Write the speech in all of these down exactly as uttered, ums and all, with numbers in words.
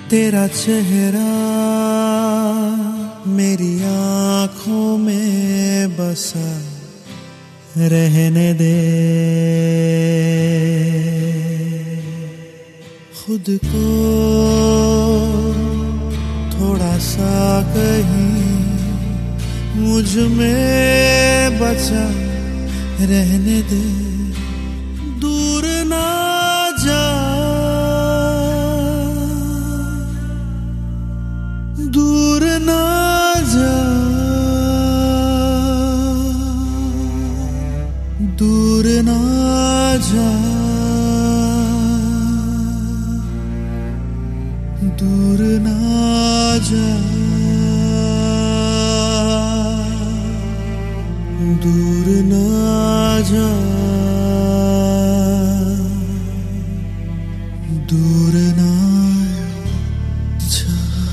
तेरा चेहरा मेरी आँखों में बसा रहने दे, खुद को थोड़ा सा कहीं मुझ में बचा रहने दे, दूर ना जा, दूर ना जा, दूर ना जा, दूर ना जा, दूर ना जा, दूर ना जा।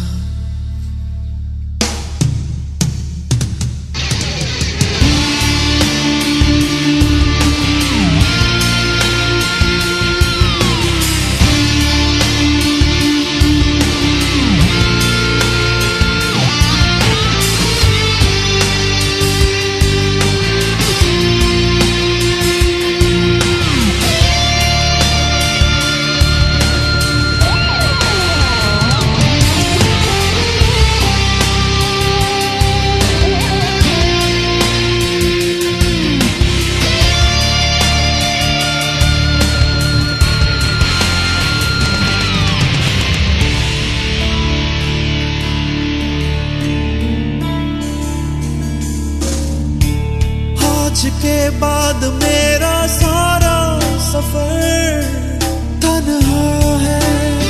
आज के बाद मेरा सारा सफर तन्हा है,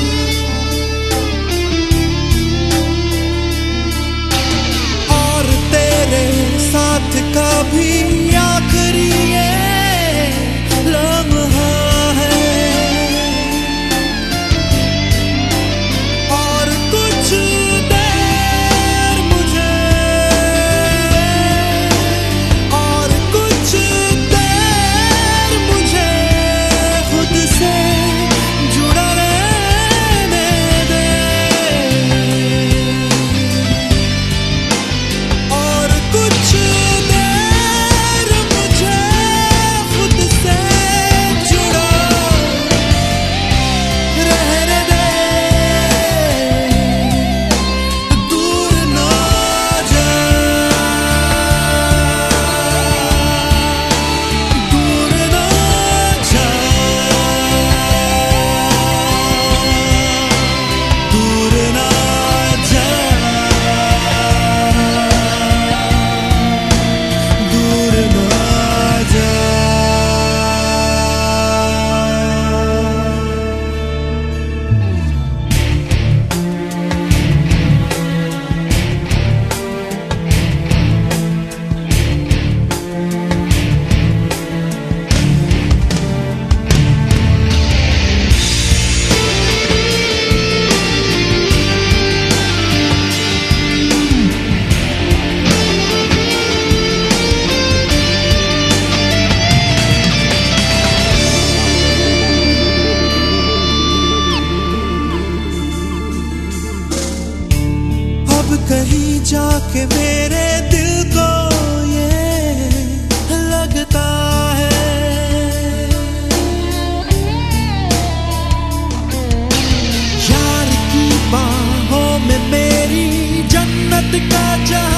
और तेरे साथ का भी आखिरी ये लम्हा है, और कुछ देर मुझे कहीं जाके मेरे दिल को ये लगता है, यार की बाहों में मेरी जन्नत का जहां